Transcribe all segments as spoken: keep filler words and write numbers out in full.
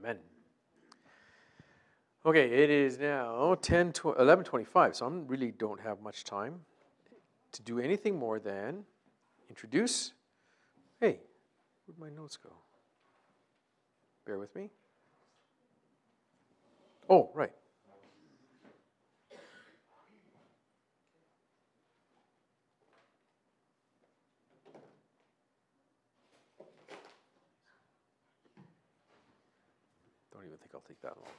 Amen. Okay, it is now ten, eleven twenty-five, so I really don't have much time to do anything more than introduce. Hey, where'd my notes go? Bear with me. Oh, right. Don't even think I'll take that long.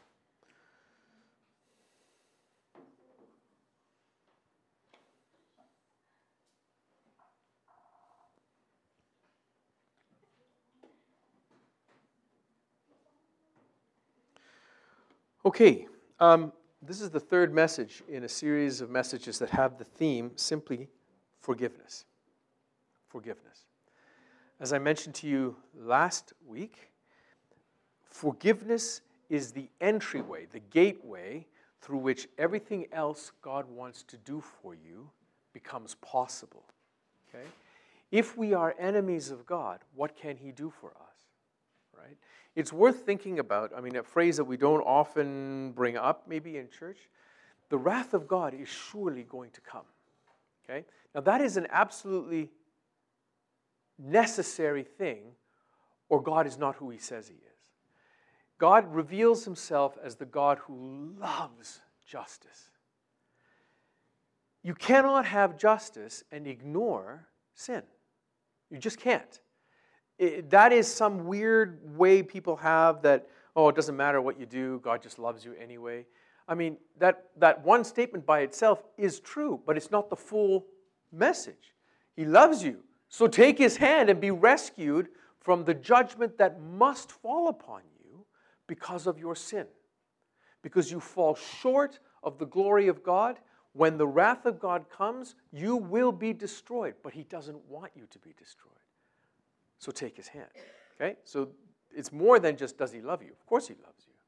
Okay, um, this is the third message in a series of messages that have the theme simply forgiveness. Forgiveness. As I mentioned to you last week, forgiveness is the entryway, the gateway through which everything else God wants to do for you becomes possible. Okay? If we are enemies of God, what can He do for us? Right? It's worth thinking about, I mean, a phrase that we don't often bring up maybe in church. The wrath of God is surely going to come. Okay? Now that is an absolutely necessary thing, or God is not who He says He is. God reveals Himself as the God who loves justice. You cannot have justice and ignore sin. You just can't. It, that is some weird way people have that, oh, it doesn't matter what you do, God just loves you anyway. I mean, that, that one statement by itself is true, but it's not the full message. He loves you, so take His hand and be rescued from the judgment that must fall upon you because of your sin. Because you fall short of the glory of God. When the wrath of God comes, you will be destroyed, but He doesn't want you to be destroyed. So take His hand. Okay? So it's more than just does He love you. Of course He loves you.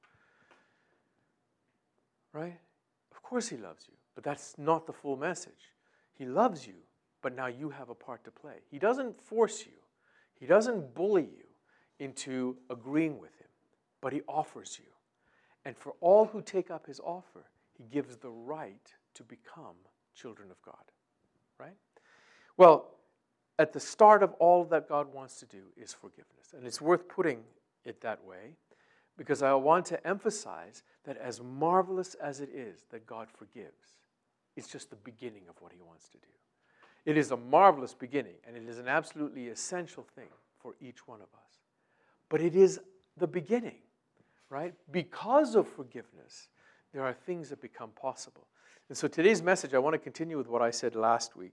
Right? Of course He loves you. But that's not the full message. He loves you, but now you have a part to play. He doesn't force you. He doesn't bully you into agreeing with Him, but He offers you. And for all who take up His offer, He gives the right to become children of God. Right? Well, at the start of all that God wants to do is forgiveness. And it's worth putting it that way because I want to emphasize that as marvelous as it is that God forgives, it's just the beginning of what He wants to do. It is a marvelous beginning, and it is an absolutely essential thing for each one of us. But it is the beginning, right? Because of forgiveness, there are things that become possible. And so today's message, I want to continue with what I said last week.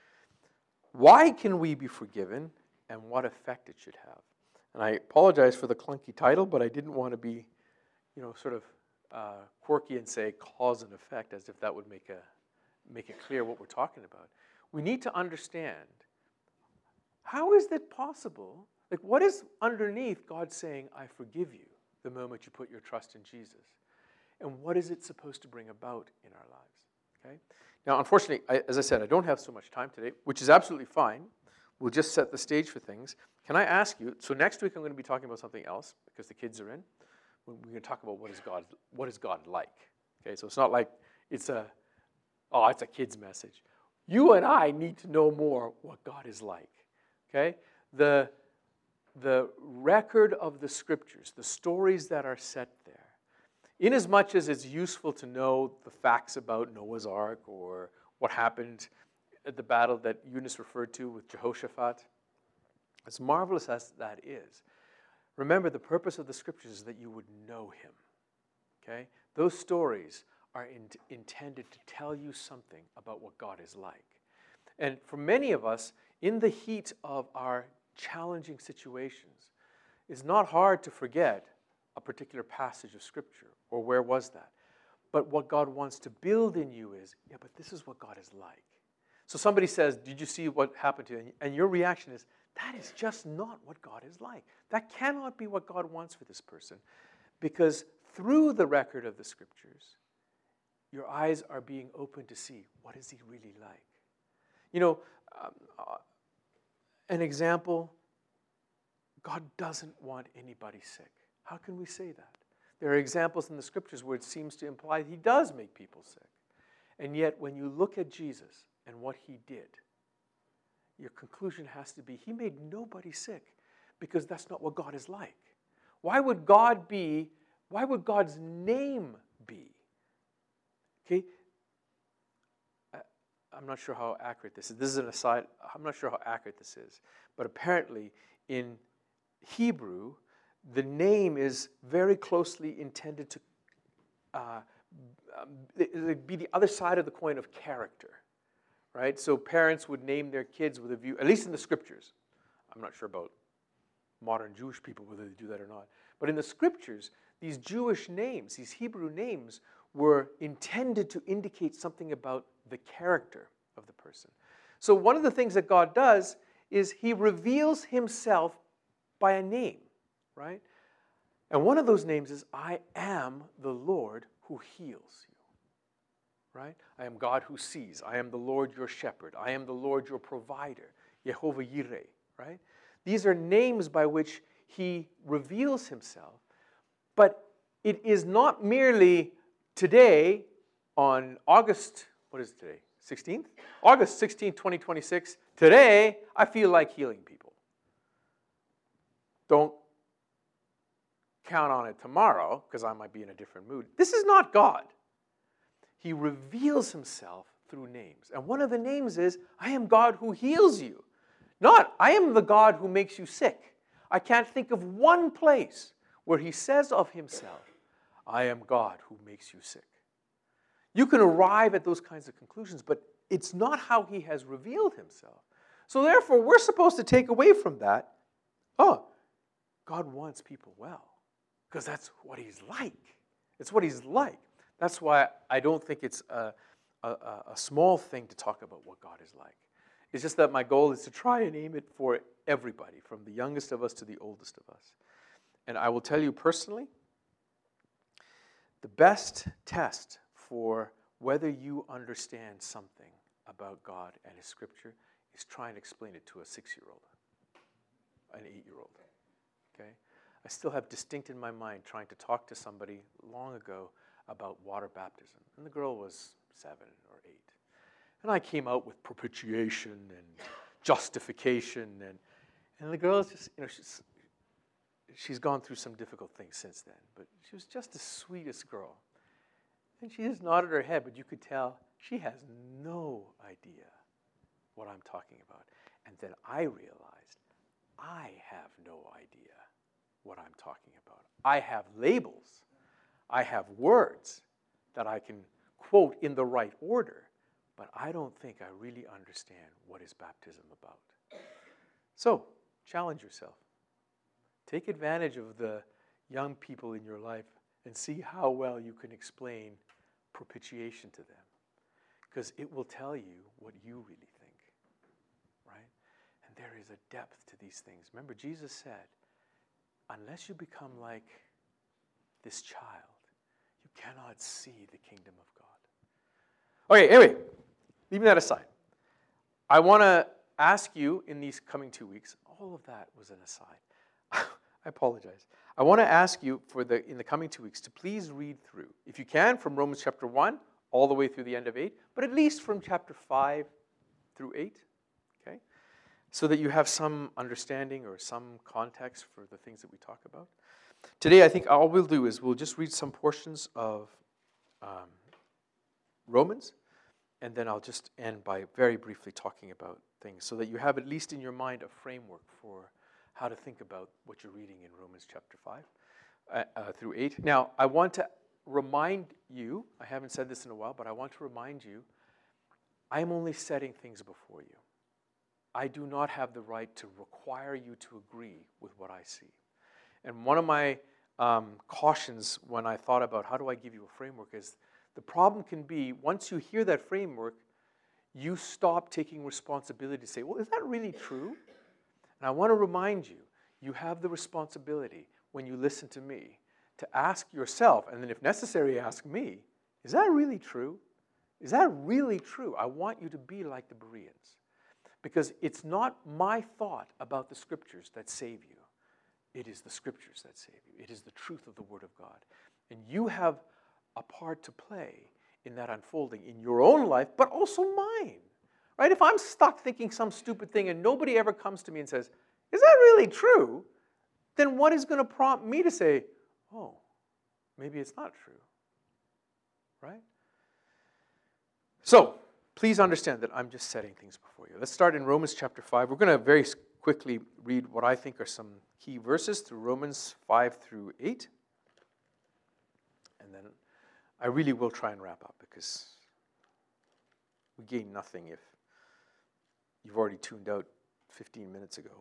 Why can we be forgiven, and what effect it should have? And I apologize for the clunky title, but I didn't want to be, you know, sort of uh, quirky and say cause and effect, as if that would make a make it clear what we're talking about. We need to understand, how is it possible? Like, what is underneath God saying, "I forgive you," the moment you put your trust in Jesus, and what is it supposed to bring about in our lives? Okay. Now, unfortunately, I, as I said, I don't have so much time today, which is absolutely fine. We'll just set the stage for things. Can I ask you, so next week I'm going to be talking about something else, because the kids are in. We're going to talk about what is God, what is God like. Okay, so it's not like it's a, oh, it's a kid's message. You and I need to know more what God is like. Okay? The, the record of the Scriptures, the stories that are set there, inasmuch as it's useful to know the facts about Noah's Ark or what happened at the battle that Eunice referred to with Jehoshaphat, as marvelous as that is, remember the purpose of the Scriptures is that you would know Him. Okay? Those stories are in, intended to tell you something about what God is like. And for many of us, in the heat of our challenging situations, it's not hard to forget a particular passage of Scripture, or where was that? But what God wants to build in you is, yeah, but this is what God is like. So somebody says, did you see what happened to you? And your reaction is, that is just not what God is like. That cannot be what God wants for this person. Because through the record of the Scriptures, your eyes are being opened to see, what is He really like? You know, um, uh, an example, God doesn't want anybody sick. How can we say that? There are examples in the scriptures where it seems to imply he does make people sick. And yet, when you look at Jesus and what he did, your conclusion has to be he made nobody sick, because that's not what God is like. Why would God be, why would God's name be? Okay? I, I'm not sure how accurate this is. This is an aside. I'm not sure how accurate this is. But apparently, in Hebrew, the name is very closely intended to uh, be the other side of the coin of character, right? So parents would name their kids with a view, at least in the scriptures. I'm not sure about modern Jewish people, whether they do that or not. But in the scriptures, these Jewish names, these Hebrew names, were intended to indicate something about the character of the person. So one of the things that God does is he reveals himself by a name, right? And one of those names is, I am the Lord who heals you, right? I am God who sees. I am the Lord your shepherd. I am the Lord your provider, Jehovah Yireh, right? These are names by which he reveals himself, but it is not merely today on August, what is it today, sixteenth? August sixteenth, twenty twenty-six, today I feel like healing people. Don't count on it tomorrow, because I might be in a different mood. This is not God. He reveals himself through names. And one of the names is, I am God who heals you. Not, I am the God who makes you sick. I can't think of one place where he says of himself, I am God who makes you sick. You can arrive at those kinds of conclusions, but it's not how he has revealed himself. So therefore, we're supposed to take away from that, oh, God wants people well. Because that's what he's like. It's what he's like. That's why I don't think it's a, a, a small thing to talk about what God is like. It's just that my goal is to try and aim it for everybody, from the youngest of us to the oldest of us. And I will tell you personally, the best test for whether you understand something about God and his scripture is try and explain it to a six-year-old, an eight-year-old. Okay? I still have distinct in my mind trying to talk to somebody long ago about water baptism. And the girl was seven or eight. And I came out with propitiation and justification. And, and the girl is just, you know, she's, she's gone through some difficult things since then. But she was just the sweetest girl. And she just nodded her head, but you could tell she has no idea what I'm talking about. And then I realized I have no idea what I'm talking about. I have labels. I have words that I can quote in the right order, but I don't think I really understand what is baptism about. So, challenge yourself. Take advantage of the young people in your life and see how well you can explain propitiation to them, because it will tell you what you really think, right? And there is a depth to these things. Remember, Jesus said, unless you become like this child, you cannot see the kingdom of God. Okay, anyway, leaving that aside, I want to ask you in these coming two weeks, all of that was an aside. I apologize. I want to ask you for the in the coming two weeks to please read through, if you can, from Romans chapter one all the way through the end of eight, but at least from chapter five through eight, okay? So that you have some understanding or some context for the things that we talk about. Today, I think all we'll do is we'll just read some portions of um, Romans, and then I'll just end by very briefly talking about things so that you have at least in your mind a framework for how to think about what you're reading in Romans chapter five uh, uh, through eight. Now, I want to remind you, I haven't said this in a while, but I want to remind you, I'm only setting things before you. I do not have the right to require you to agree with what I see. And one of my um, cautions when I thought about how do I give you a framework is the problem can be once you hear that framework, you stop taking responsibility to say, well, is that really true? And I want to remind you, you have the responsibility when you listen to me to ask yourself, and then if necessary, ask me, is that really true? Is that really true? I want you to be like the Bereans. Because it's not my thought about the scriptures that save you. It is the Scriptures that save you. It is the truth of the Word of God. And you have a part to play in that unfolding in your own life, but also mine. Right? If I'm stuck thinking some stupid thing and nobody ever comes to me and says, is that really true? Then what is going to prompt me to say, oh, maybe it's not true? Right? So, please understand that I'm just setting things before you. Let's start in Romans chapter five. We're going to very quickly read what I think are some key verses through Romans five through eight. And then I really will try and wrap up because we gain nothing if you've already tuned out fifteen minutes ago.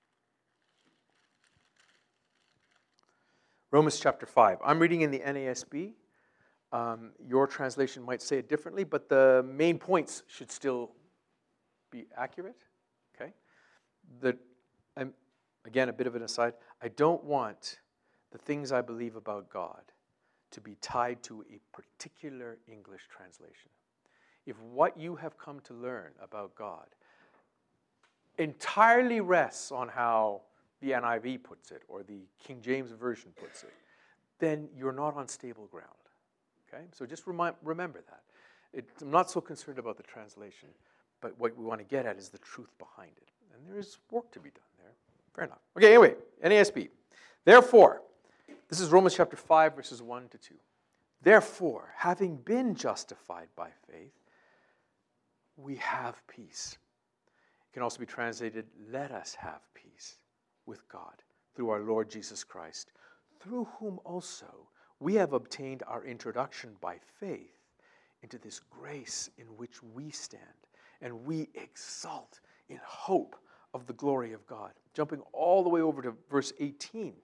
Romans chapter five. I'm reading in the N A S B. Um, your translation might say it differently, but the main points should still be accurate. Okay. The, I'm, again, a bit of an aside. I don't want the things I believe about God to be tied to a particular English translation. If what you have come to learn about God entirely rests on how the N I V puts it or the King James Version puts it, then you're not on stable ground. Okay? So just remind, remember that. It, I'm not so concerned about the translation, but what we want to get at is the truth behind it. And there is work to be done there. Fair enough. Okay, anyway, N A S B. Therefore, this is Romans chapter five, verses one to two. Therefore, having been justified by faith, we have peace. It can also be translated, let us have peace with God through our Lord Jesus Christ, through whom also we have obtained our introduction by faith into this grace in which we stand, and we exult in hope of the glory of God. Jumping all the way over to verse eighteen.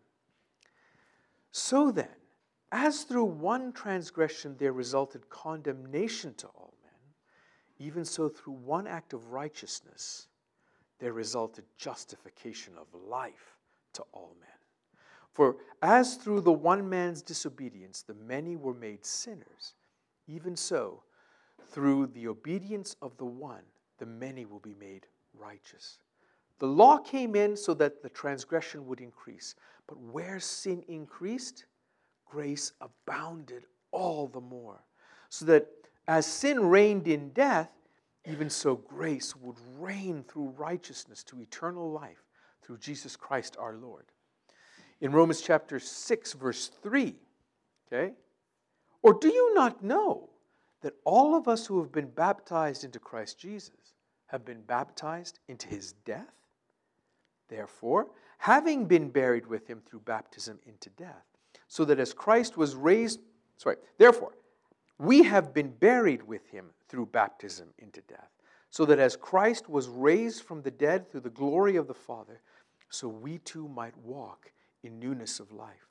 So then, as through one transgression there resulted condemnation to all men, even so through one act of righteousness there resulted justification of life to all men. For as through the one man's disobedience the many were made sinners, even so through the obedience of the one the many will be made righteous. The law came in so that the transgression would increase, but where sin increased, grace abounded all the more, so that as sin reigned in death, even so grace would reign through righteousness to eternal life through Jesus Christ our Lord. In Romans chapter six, verse three, okay? Or do you not know that all of us who have been baptized into Christ Jesus have been baptized into his death? Therefore, having been buried with him through baptism into death, so that as Christ was raised, sorry, therefore, we have been buried with him through baptism into death, so that as Christ was raised from the dead through the glory of the Father, so we too might walk in newness of life.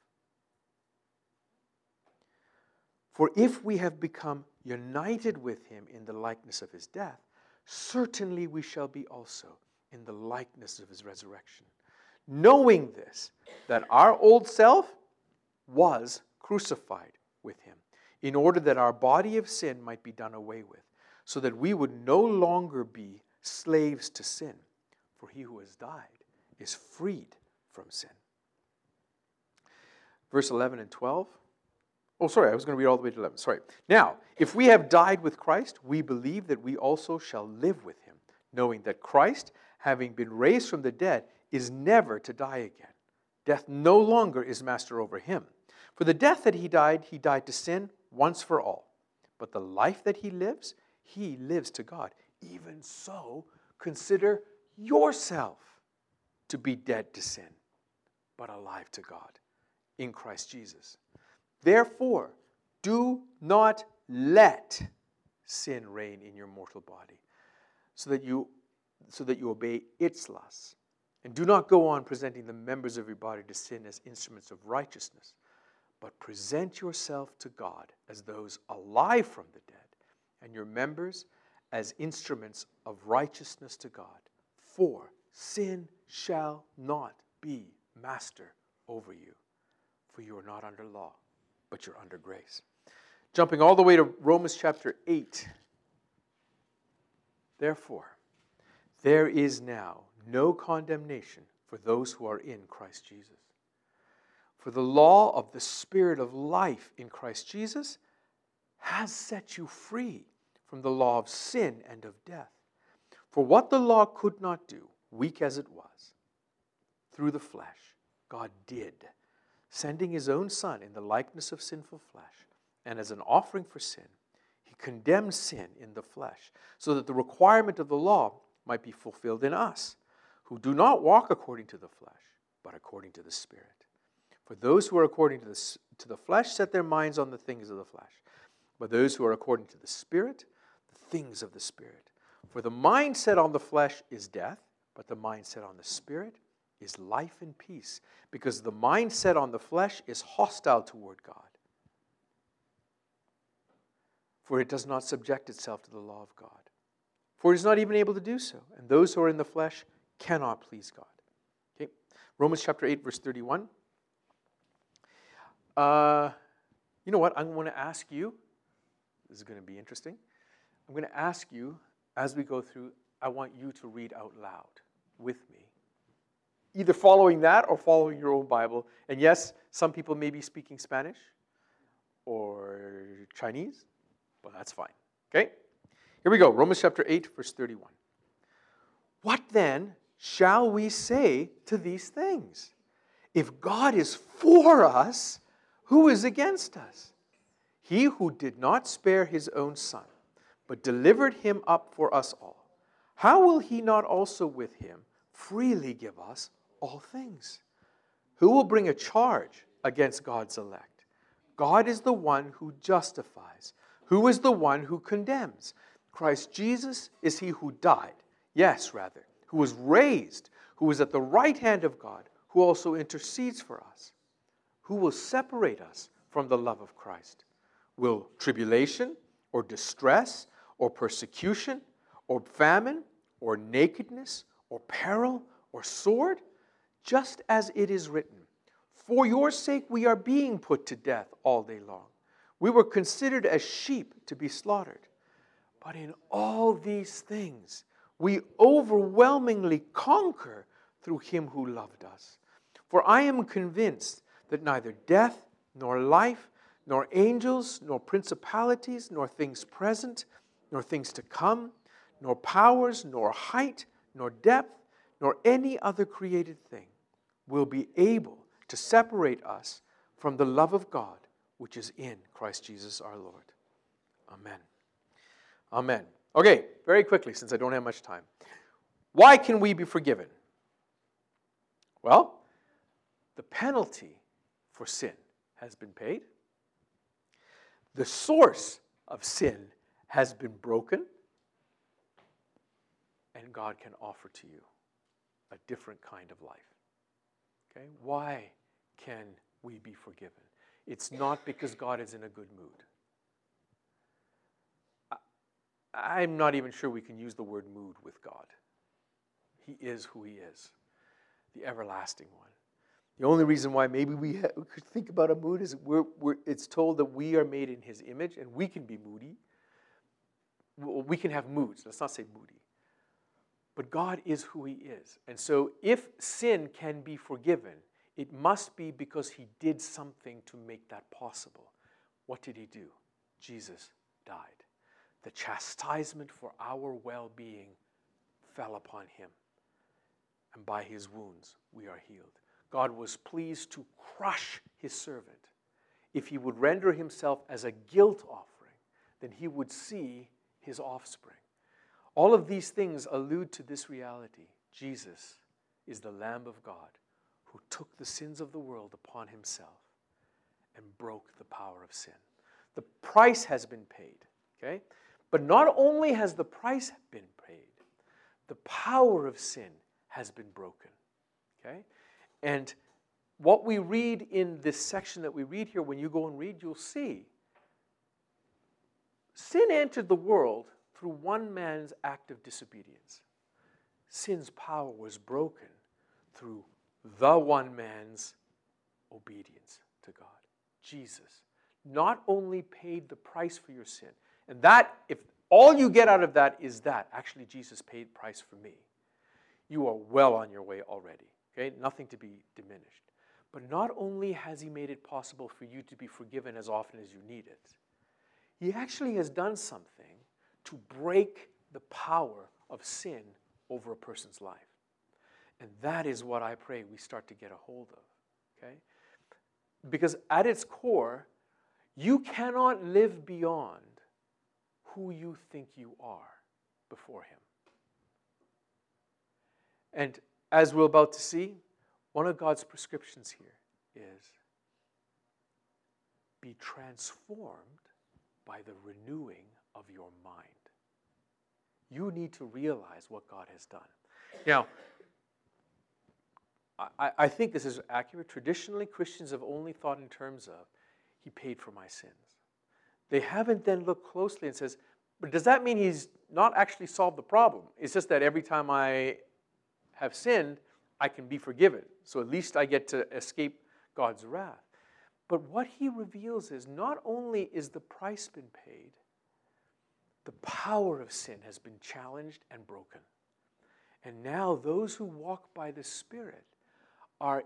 For if we have become united with him in the likeness of his death, certainly we shall be also in the likeness of his resurrection. Knowing this, that our old self was crucified with him, in order that our body of sin might be done away with, so that we would no longer be slaves to sin. For he who has died is freed from sin. Verse eleven and twelve. Oh, sorry, I was going to read all the way to eleven. Sorry. Now, if we have died with Christ, we believe that we also shall live with him, knowing that Christ, having been raised from the dead, is never to die again. Death no longer is master over him. For the death that he died, he died to sin once for all. But the life that he lives, he lives to God. Even so, consider yourself to be dead to sin, but alive to God in Christ Jesus. Therefore, do not let sin reign in your mortal body, so that you, so that you obey its lusts. And do not go on presenting the members of your body to sin as instruments of righteousness, but present yourself to God as those alive from the dead, and your members as instruments of righteousness to God. For sin shall not be master over you, for you are not under law, but you're under grace. Jumping all the way to Romans chapter eight. Therefore, there is now no condemnation for those who are in Christ Jesus. For the law of the Spirit of life in Christ Jesus has set you free from the law of sin and of death. For what the law could not do, weak as it was, through the flesh, God did, sending his own Son in the likeness of sinful flesh, and as an offering for sin, he condemned sin in the flesh, so that the requirement of the law might be fulfilled in us, who do not walk according to the flesh, but according to the Spirit. For those who are according to the, to the flesh set their minds on the things of the flesh, but those who are according to the Spirit, the things of the Spirit. For the mind set on the flesh is death, but the mind set on the Spirit is life and peace, because the mind set on the flesh is hostile toward God. For it does not subject itself to the law of God. For it is not even able to do so, and those who are in the flesh cannot please God. Okay, Romans chapter eight, verse thirty-one. Uh, you know what? I'm going to ask you, this is going to be interesting. I'm going to ask you, as we go through, I want you to read out loud with me. Either following that or following your own Bible. And yes, some people may be speaking Spanish or Chinese, but that's fine. Okay? Here we go. Romans chapter eight, verse thirty-one. What then shall we say to these things? If God is for us, who is against us? He who did not spare his own Son, but delivered him up for us all, how will he not also with him freely give us all things? Who will bring a charge against God's elect? God is the one who justifies. Who is the one who condemns? Christ Jesus is he who died, yes, rather, who was raised, who is at the right hand of God, who also intercedes for us. Who will separate us from the love of Christ? Will tribulation or distress or persecution or famine or nakedness or peril or sword? Just as it is written, for your sake we are being put to death all day long. We were considered as sheep to be slaughtered. But in all these things we overwhelmingly conquer through him who loved us. For I am convinced that neither death, nor life, nor angels, nor principalities, nor things present, nor things to come, nor powers, nor height, nor depth, nor any other created thing will be able to separate us from the love of God, which is in Christ Jesus our Lord. Amen. Amen. Okay, very quickly, since I don't have much time. Why can we be forgiven? Well, the penalty for sin has been paid. The source of sin has been broken. And God can offer to you a different kind of life. Okay? Why can we be forgiven? It's not because God is in a good mood. I, I'm not even sure we can use the word mood with God. He is who he is, the everlasting one. The only reason why maybe we, ha- we could think about a mood is we're, we're, it's told that we are made in his image, and we can be moody. We can have moods. Let's not say moody. But God is who he is. And so if sin can be forgiven, it must be because he did something to make that possible. What did he do? Jesus died. The chastisement for our well-being fell upon him. And by his wounds we are healed. God was pleased to crush his servant. If he would render himself as a guilt offering, then he would see his offspring. All of these things allude to this reality. Jesus is the Lamb of God who took the sins of the world upon himself and broke the power of sin. The price has been paid, okay? But not only has the price been paid, the power of sin has been broken, okay? And what we read in this section that we read here, when you go and read, you'll see sin entered the world through one man's act of disobedience. Sin's power was broken through the one man's obedience to God. Jesus not only paid the price for your sin, and that, if all you get out of that is that, actually Jesus paid the price for me, you are well on your way already. Okay? Nothing to be diminished. But not only has he made it possible for you to be forgiven as often as you need it, he actually has done something to break the power of sin over a person's life. And that is what I pray we start to get a hold of, okay? Because at its core, you cannot live beyond who you think you are before him. And as we're about to see, one of God's prescriptions here is be transformed by the renewing of your mind. You need to realize what God has done. Now, I, I think this is accurate. Traditionally, Christians have only thought in terms of, he paid for my sins. They haven't then looked closely and says, but does that mean he's not actually solved the problem? It's just that every time I have sinned, I can be forgiven. So at least I get to escape God's wrath. But what he reveals is not only is the price been paid, the power of sin has been challenged and broken. And now those who walk by the Spirit are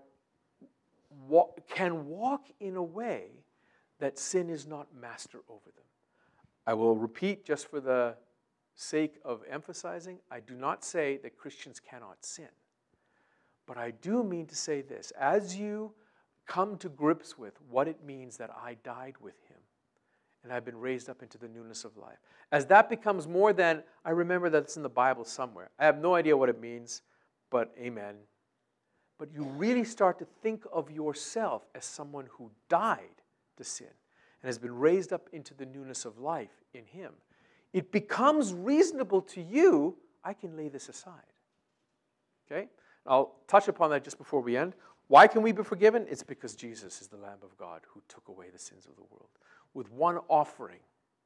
can walk in a way that sin is not master over them. I will repeat just for the sake of emphasizing, I do not say that Christians cannot sin. But I do mean to say this, as you come to grips with what it means that I died with him and I've been raised up into the newness of life, as that becomes more than, I remember that it's in the Bible somewhere. I have no idea what it means, but amen. But you really start to think of yourself as someone who died to sin and has been raised up into the newness of life in him. It becomes reasonable to you, I can lay this aside. Okay? I'll touch upon that just before we end. Why can we be forgiven? It's because Jesus is the Lamb of God who took away the sins of the world. With one offering,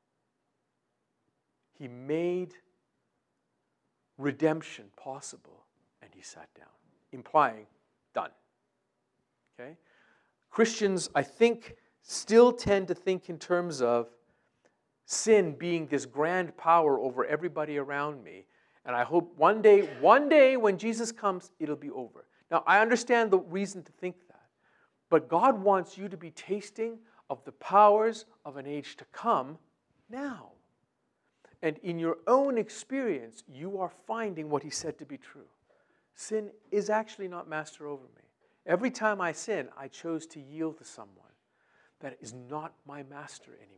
he made redemption possible, and he sat down, implying, done. Okay? Christians, I think, still tend to think in terms of sin being this grand power over everybody around me. And I hope one day, one day when Jesus comes, it'll be over. Now, I understand the reason to think that. But God wants you to be tasting of the powers of an age to come now. And in your own experience, you are finding what he said to be true. Sin is actually not master over me. Every time I sin, I chose to yield to someone that is not my master anymore.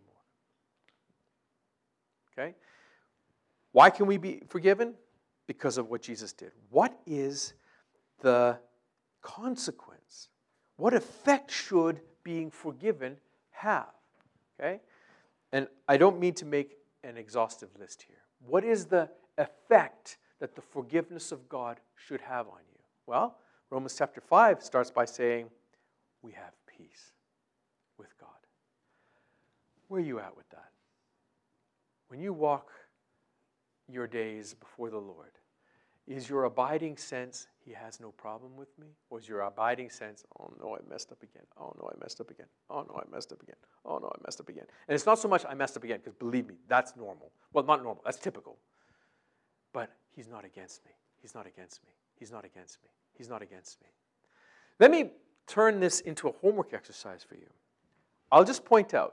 Okay? Why can we be forgiven? Because of what Jesus did. What is the consequence? What effect should being forgiven have? Okay? And I don't mean to make an exhaustive list here. What is the effect that the forgiveness of God should have on you? Well, Romans chapter five starts by saying, we have peace with God. Where are you at with that? When you walk your days before the Lord, is your abiding sense, he has no problem with me? Or is your abiding sense, oh no, I messed up again. Oh no, I messed up again. Oh no, I messed up again. Oh no, I messed up again. And it's not so much I messed up again, because believe me, that's normal. Well, not normal, that's typical. But he's not against me. He's not against me. He's not against me. He's not against me. Let me turn this into a homework exercise for you. I'll just point out.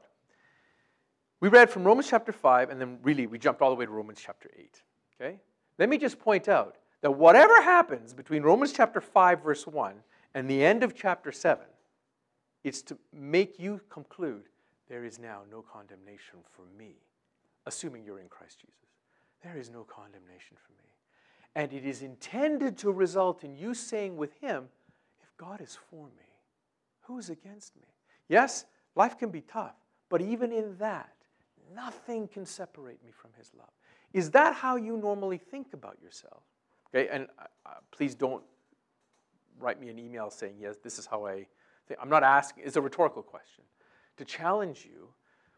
We read from Romans chapter five, and then really we jumped all the way to Romans chapter eight. Okay? Let me just point out that whatever happens between Romans chapter five, verse one, and the end of chapter seven, it's to make you conclude there is now no condemnation for me, assuming you're in Christ Jesus. There is no condemnation for me. And it is intended to result in you saying with him, if God is for me, who is against me? Yes, life can be tough, but even in that, nothing can separate me from his love. Is that how you normally think about yourself? Okay, and uh, please don't write me an email saying, yes, this is how I think. I'm not asking, it's a rhetorical question. To challenge you,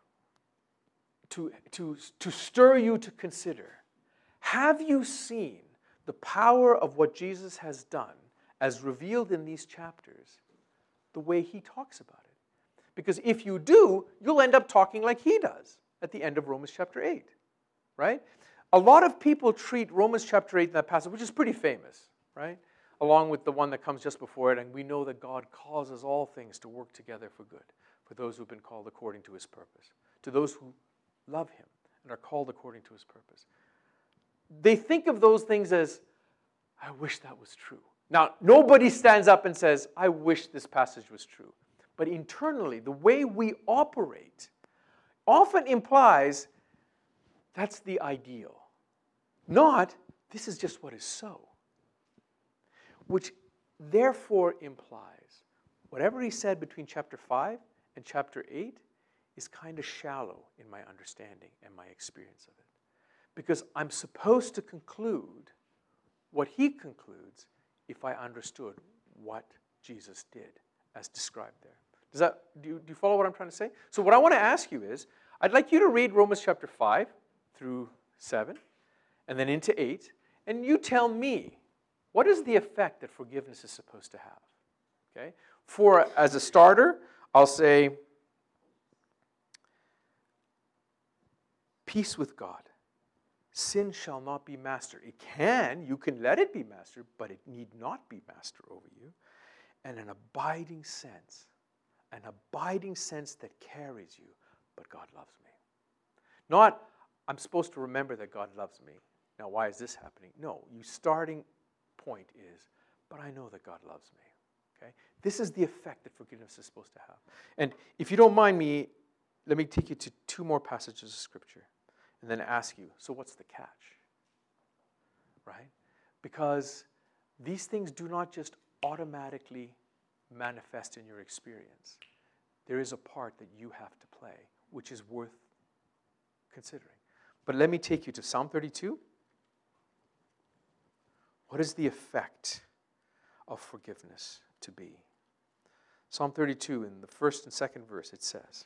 to, to, to stir you to consider, have you seen the power of what Jesus has done as revealed in these chapters the way he talks about it? Because if you do, you'll end up talking like he does at the end of Romans chapter eight, right? A lot of people treat Romans chapter eight in that passage, which is pretty famous, right? along with the one that comes just before it, and we know that God causes all things to work together for good, for those who have been called according to his purpose, to those who love him and are called according to his purpose. They think of those things as, I wish that was true. Now, nobody stands up and says, I wish this passage was true. But internally, the way we operate often implies that's the ideal. Not, this is just what is so. Which therefore implies whatever he said between chapter five and chapter eight is kind of shallow in my understanding and my experience of it. Because I'm supposed to conclude what he concludes if I understood what Jesus did as described there. Does that, do you, do you follow what I'm trying to say? So what I want to ask you is, I'd like you to read Romans chapter five through seven, and then into eight, and you tell me, what is the effect that forgiveness is supposed to have? Okay? For, as a starter, I'll say, peace with God. Sin shall not be master. It can, you can let it be master, but it need not be master over you. And an abiding sense, an abiding sense that carries you, but God loves me. Not, I'm supposed to remember that God loves me. Now, why is this happening? No, your starting point is, but I know that God loves me. Okay? This is the effect that forgiveness is supposed to have. And if you don't mind me, let me take you to two more passages of Scripture and then ask you, so what's the catch? Right? Because these things do not just automatically manifest in your experience. There is a part that you have to play, which is worth considering. But let me take you to Psalm thirty-two. What is the effect of forgiveness to be? Psalm thirty-two, in the first and second verse, it says,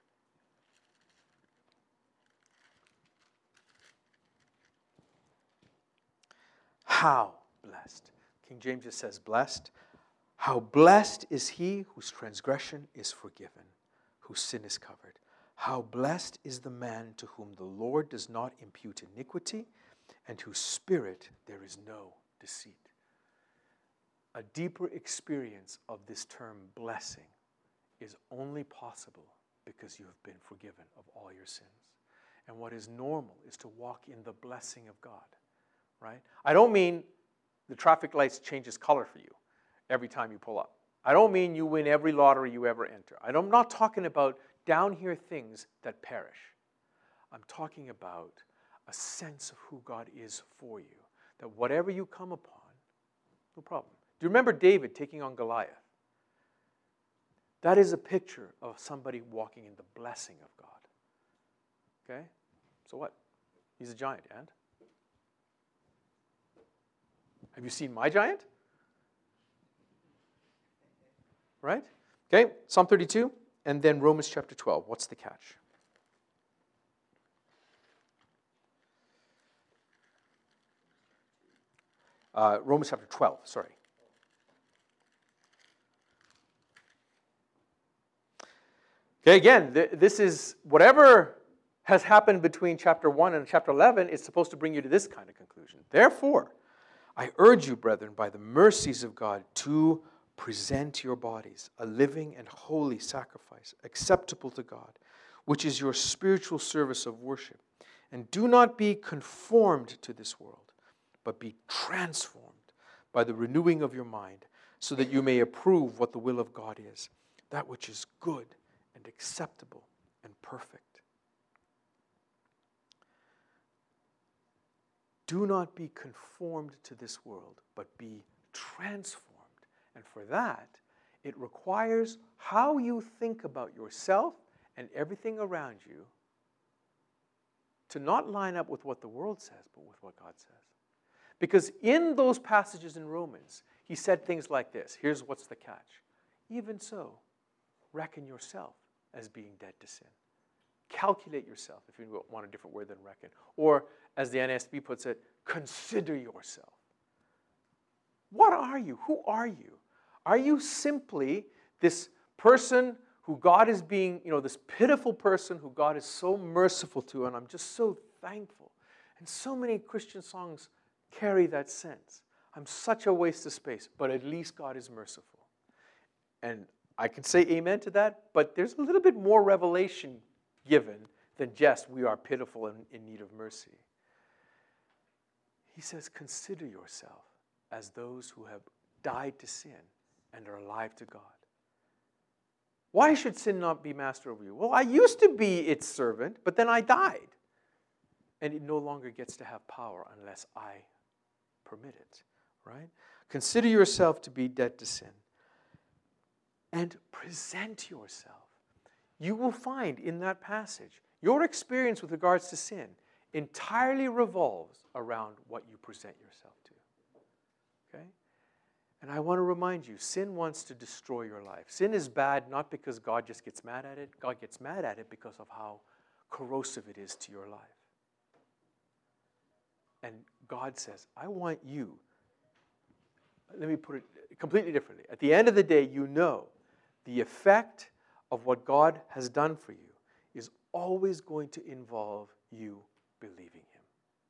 how blessed. King James just says blessed. How blessed is he whose transgression is forgiven, whose sin is covered. How blessed is the man to whom the Lord does not impute iniquity, and whose spirit there is no deceit. A deeper experience of this term blessing is only possible because you have been forgiven of all your sins. And what is normal is to walk in the blessing of God, right? I don't mean the traffic lights changes color for you every time you pull up. I don't mean you win every lottery you ever enter. I'm not talking about down here things that perish. I'm talking about a sense of who God is for you, that whatever you come upon, no problem. Do you remember David taking on Goliath? That is a picture of somebody walking in the blessing of God. Okay? So what? He's a giant, and? Have you seen my giant? Right? Okay, Psalm thirty-two, and then Romans chapter twelve. What's the catch? Uh, Romans chapter twelve, sorry. Okay, again, th- this is whatever has happened between chapter one and chapter eleven is supposed to bring you to this kind of conclusion. Therefore, I urge you, brethren, by the mercies of God, to present your bodies a living and holy sacrifice, acceptable to God, which is your spiritual service of worship. And do not be conformed to this world, but be transformed by the renewing of your mind, so that you may approve what the will of God is, that which is good and acceptable and perfect. Do not be conformed to this world, but be transformed. And for that, it requires how you think about yourself and everything around you to not line up with what the world says, but with what God says. Because in those passages in Romans, he said things like this. Here's what's the catch. Even so, reckon yourself as being dead to sin. Calculate yourself, if you want a different word than reckon. Or, as the N A S B puts it, consider yourself. What are you? Who are you? Are you simply this person who God is being, you know, this pitiful person who God is so merciful to, and I'm just so thankful. And so many Christian songs carry that sense. I'm such a waste of space, but at least God is merciful. And I can say amen to that, but there's a little bit more revelation given than just we are pitiful and in need of mercy. He says, consider yourself as those who have died to sin and are alive to God. Why should sin not be master over you? Well, I used to be its servant, but then I died. And it no longer gets to have power unless I permit it, right? Consider yourself to be dead to sin. And present yourself. You will find in that passage, your experience with regards to sin entirely revolves around what you present yourself to. Okay? And I want to remind you, sin wants to destroy your life. Sin is bad not because God just gets mad at it. God gets mad at it because of how corrosive it is to your life. And God says, I want you, let me put it completely differently. At the end of the day, you know the effect of what God has done for you is always going to involve you believing Him.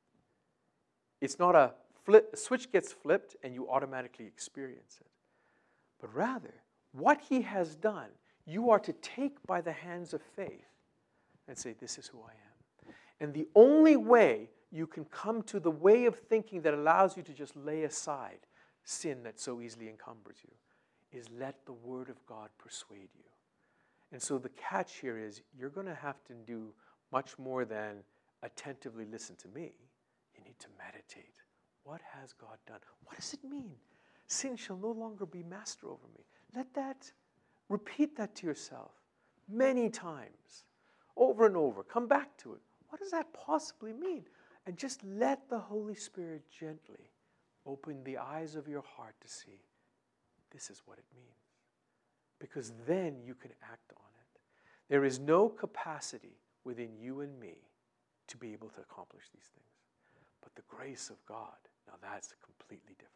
It's not a flip, a switch gets flipped and you automatically experience it. But rather, what He has done, you are to take by the hands of faith and say, this is who I am. And the only way you can come to the way of thinking that allows you to just lay aside sin that so easily encumbers you is let the Word of God persuade you. And so the catch here is you're going to have to do much more than attentively listen to me. You need to meditate. What has God done? What does it mean? Sin shall no longer be master over me. Let that, repeat that to yourself many times, over and over. Come back to it. What does that possibly mean? And just let the Holy Spirit gently open the eyes of your heart to see this is what it means. Because then you can act on it. There is no capacity within you and me to be able to accomplish these things. But the grace of God, now that's completely different.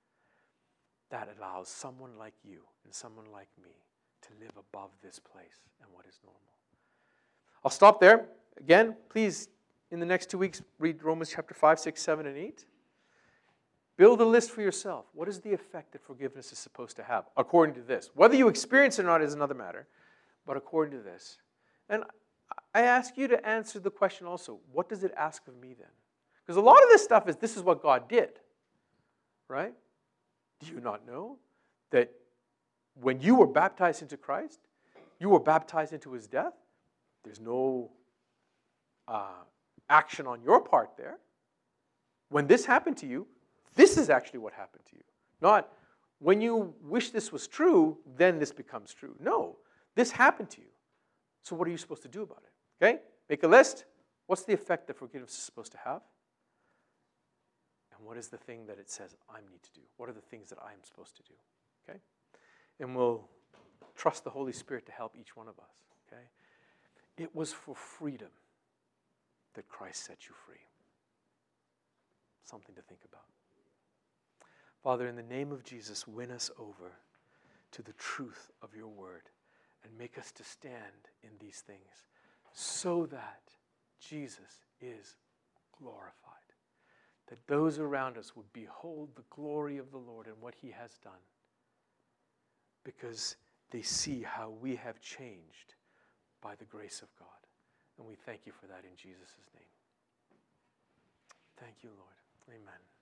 That allows someone like you and someone like me to live above this place and what is normal. I'll stop there. Again, please, in the next two weeks, read Romans chapter five, six, seven, and eight. Build a list for yourself. What is the effect that forgiveness is supposed to have, according to this? Whether you experience it or not is another matter, but according to this. And I ask you to answer the question also, what does it ask of me then? Because a lot of this stuff is, this is what God did, right? Do you not know that when you were baptized into Christ, you were baptized into His death? There's no uh, action on your part there. When this happened to you, this is actually what happened to you. Not, when you wish this was true, then this becomes true. No, this happened to you. So what are you supposed to do about it? Okay? Make a list. What's the effect that forgiveness is supposed to have? And what is the thing that it says I need to do? What are the things that I am supposed to do? Okay? And we'll trust the Holy Spirit to help each one of us. Okay? It was for freedom that Christ set you free. Something to think about. Father, in the name of Jesus, win us over to the truth of your word and make us to stand in these things so that Jesus is glorified. That those around us would behold the glory of the Lord and what He has done because they see how we have changed by the grace of God. And we thank you for that in Jesus' name. Thank you, Lord. Amen.